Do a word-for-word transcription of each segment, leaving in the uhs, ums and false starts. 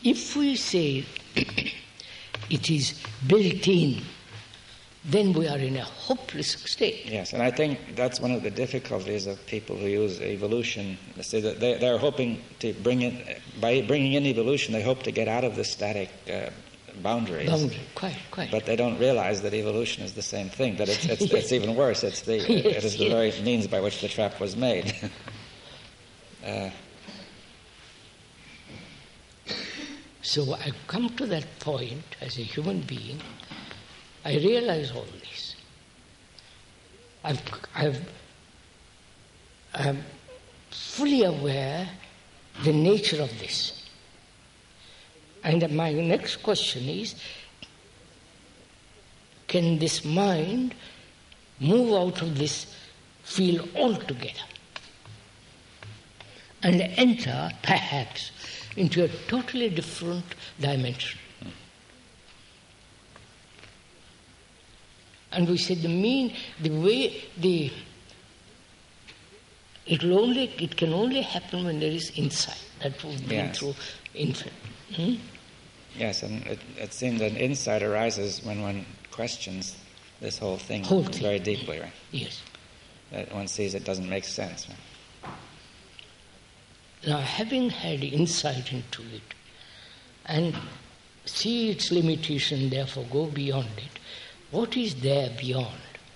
if we say it is built in, then we are in a hopeless state. Yes, and I think that's one of the difficulties of people who use evolution. They say that they, they're hoping to bring in, by bringing in evolution, they hope to get out of the static uh, boundaries. Boundary, quite, quite. But they don't realize that evolution is the same thing, that it's, it's, Yes. it's even worse. It's the, Yes, it is the yes. very means by which the trap was made. uh, So I come to that point as a human being. I realize all this. I've, I've, I'm fully aware the nature of this. And my next question is, can this mind move out of this field altogether and enter, perhaps, into a totally different dimension? And we said the mean, the way the it will only it can only happen when there is insight. That we've been Yes. through infinite. Hmm? yes, and it, it seems an insight arises when one questions this whole thing Whole thing. very deeply, right? Yes. That one sees it doesn't make sense. Right? Now, having had insight into it and see its limitation, therefore go beyond it, what is there beyond?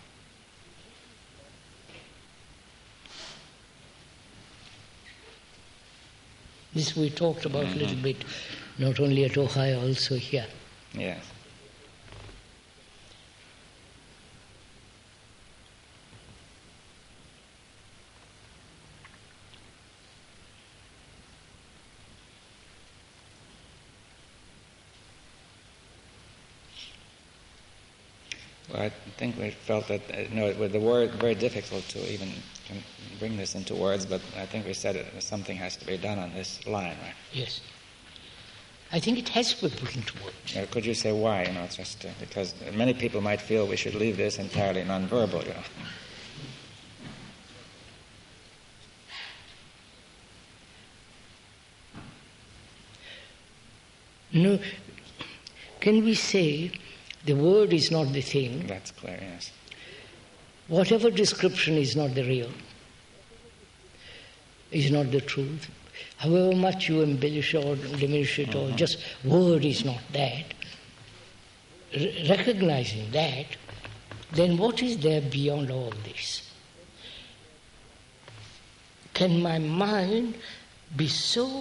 This we talked about Mm-hmm. a little bit, not only at Ohio, also here. Yes. Well, I think we felt that, uh, no, it was the word very difficult to even con- bring this into words, but I think we said it, something has to be done on this line, right? Yes. I think it has to be put into words. Uh, could you say why? You know, it's just uh, because many people might feel we should leave this entirely nonverbal. You know. No, can we say the word is not the thing? That's clear. Yes. Whatever description is not the real, is not the truth. However much you embellish or diminish it, or just word is not that. R- recognizing that, then what is there beyond all this? Can my mind be so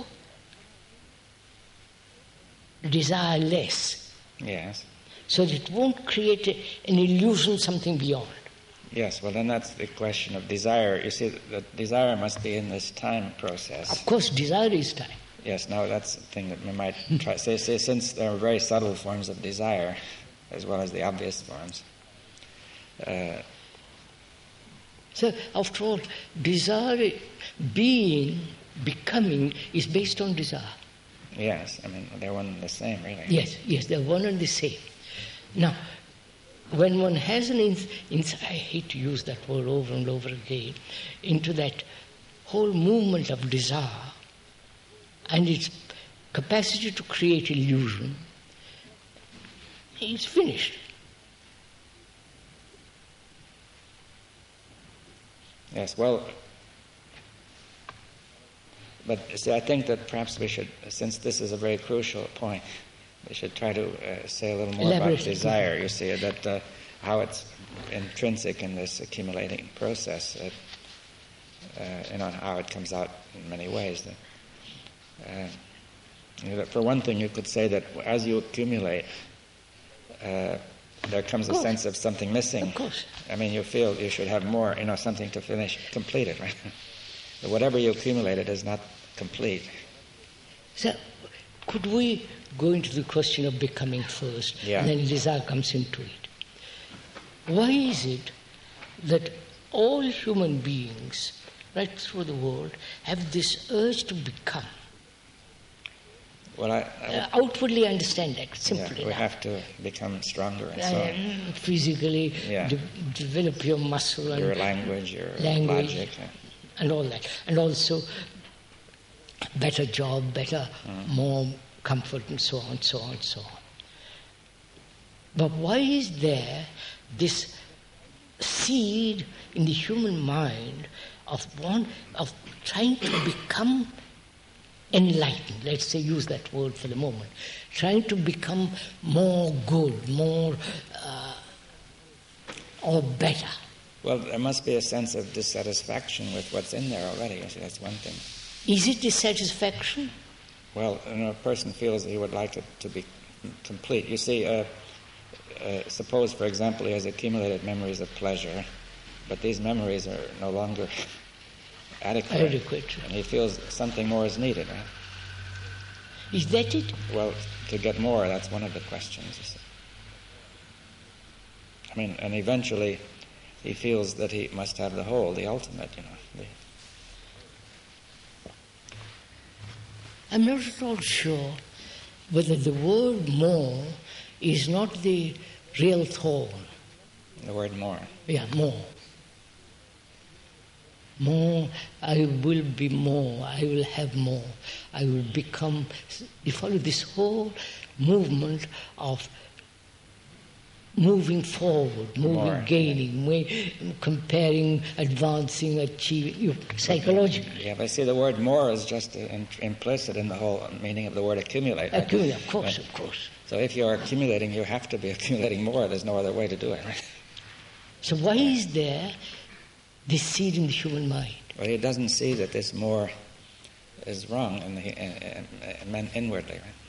desireless Yes. so that it won't create a, an illusion, something beyond? Yes. Well, then that's the question of desire. You see, the desire must be in this time process. Of course, desire is time. Yes. Now that's the thing that we might try. Say, say, since there are very subtle forms of desire, as well as the obvious forms. Uh, So, after all, desire, being, becoming, is based on desire. yes. I mean, they're one and the same, really. Yes, yes, they're one and the same. Now, when one has an ins- insight, I hate to use that word over and over again, into that whole movement of desire and its capacity to create illusion, it's finished. Yes, well, but see, I think that perhaps we should, since this is a very crucial point, we should try to uh, say a little more about Elaborate. desire. You see, that uh, how it's intrinsic in this accumulating process, uh, uh, you know, how it comes out in many ways. That, uh, you know, that for one thing, you could say that as you accumulate, uh, there comes a course. sense of something missing. Of course. I mean, you feel you should have more, you know, something to finish, complete it, right? But whatever you accumulated is not complete. So, could we go into the question of becoming first, Yeah. and then desire comes into it? Why is it that all human beings, right through the world, have this urge to become? Well, I, I Uh, outwardly understand that, yeah, simply. we have to become stronger and so on. Uh, physically, Yeah. de- develop your muscle and Your language, your language, logic. Yeah. and all that. And also, better job, better, Mm. more comfort and so on, so on, so on. But why is there this seed in the human mind of one of trying to become enlightened? Let's say, use that word for the moment. Trying to become more good, more uh, or better. Well, there must be a sense of dissatisfaction with what's in there already. I see, that's one thing. Is it dissatisfaction? Well, you know, a person feels that he would like it to be complete. You see, uh, uh, suppose, for example, he has accumulated memories of pleasure, but these memories are no longer adequate. Adequate. And he feels something more is needed, right? Is that it? Well, to get more, that's one of the questions, you see. I mean, and eventually he feels that he must have the whole, the ultimate, you know. The I'm not at all sure whether the word more is not the real thorn. The word more. Yeah, more. More, I will be more, I will have more, I will become... You follow this whole movement of moving forward, moving, more. gaining, way, comparing, advancing, achieving, you, psychologically. Yeah, but see, the word more is just in, implicit in the whole meaning of the word accumulate. Right? Accumulate, of course, Right. of course. So if you're accumulating, you have to be accumulating more. There's no other way to do it, right? So why is there this seed in the human mind? Well, he doesn't see that this more is wrong in the, in, in, in, inwardly, right?